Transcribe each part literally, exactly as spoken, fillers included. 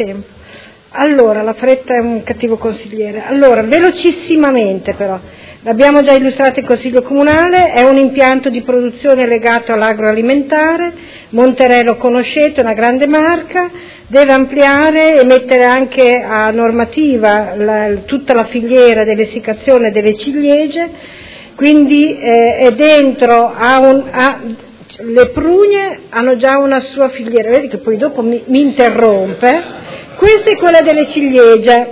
tempo. Allora, la fretta è un cattivo consigliere. Allora, velocissimamente però, l'abbiamo già illustrato in Consiglio Comunale, è un impianto di produzione legato all'agroalimentare, Monterè lo conoscete, è una grande marca, deve ampliare e mettere anche a normativa la, tutta la filiera dell'essiccazione delle ciliegie, quindi eh, è dentro a un... A, le prugne hanno già una sua filiera, vedi che poi dopo mi, mi interrompe. Questa è quella delle ciliegie,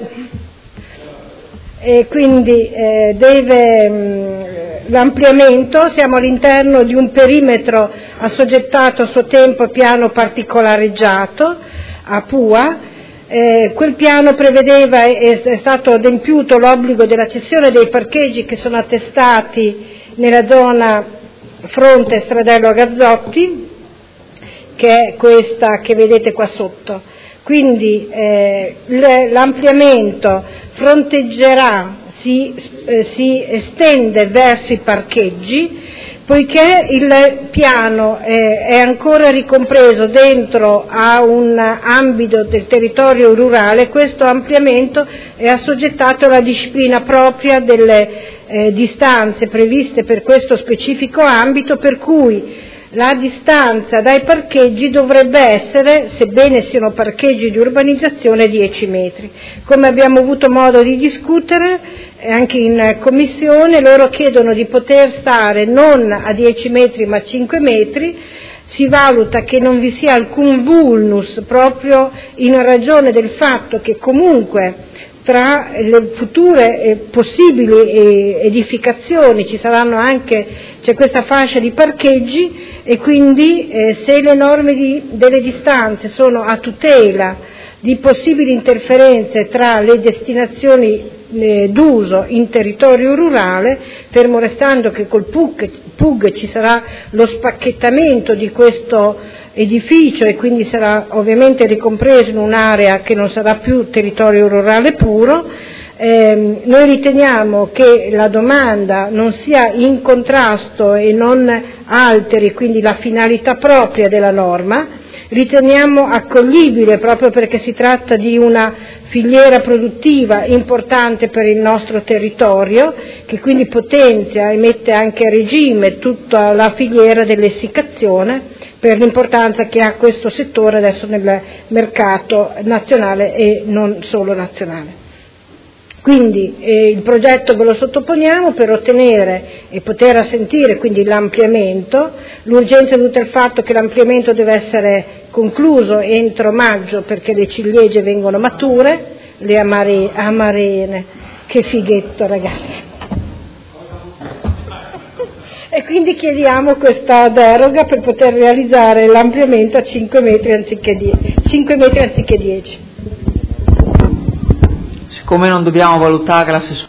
e quindi eh, deve mh, l'ampliamento, siamo all'interno di un perimetro assoggettato a suo tempo piano particolareggiato a Pua. Eh, quel piano prevedeva, è, è stato adempiuto l'obbligo della cessione dei parcheggi che sono attestati nella zona fronte Stradello Gazzotti, che è questa che vedete qua sotto. Quindi eh, l'ampliamento fronteggerà, si, eh, si estende verso i parcheggi, poiché il piano eh, è ancora ricompreso dentro a un ambito del territorio rurale. Questo ampliamento è assoggettato alla disciplina propria delle eh, distanze previste per questo specifico ambito, per cui la distanza dai parcheggi dovrebbe essere, sebbene siano parcheggi di urbanizzazione, dieci metri. Come abbiamo avuto modo di discutere anche in commissione, loro chiedono di poter stare non a dieci metri ma a cinque metri. Si valuta che non vi sia alcun vulnus proprio in ragione del fatto che comunque tra le future eh, possibili eh, edificazioni ci saranno anche, c'è questa fascia di parcheggi, e quindi eh, se le norme di, delle distanze sono a tutela di possibili interferenze tra le destinazioni eh, d'uso in territorio rurale, fermo restando che col P U G, P U G ci sarà lo spacchettamento di questo edificio e quindi sarà ovviamente ricompreso in un'area che non sarà più territorio rurale puro, eh, noi riteniamo che la domanda non sia in contrasto e non alteri quindi la finalità propria della norma. Riteniamo accoglibile proprio perché si tratta di una filiera produttiva importante per il nostro territorio, che quindi potenzia e mette anche a regime tutta la filiera dell'essiccazione per l'importanza che ha questo settore adesso nel mercato nazionale e non solo nazionale. Quindi eh, il progetto ve lo sottoponiamo per ottenere e poter assentire quindi l'ampliamento. L'urgenza è dovuta al fatto che l'ampliamento deve essere concluso entro maggio perché le ciliegie vengono mature, le amare, amarene, che fighetto ragazzi. E quindi chiediamo questa deroga per poter realizzare l'ampliamento a cinque metri anziché dieci. cinque metri anziché dieci. Siccome non dobbiamo valutare la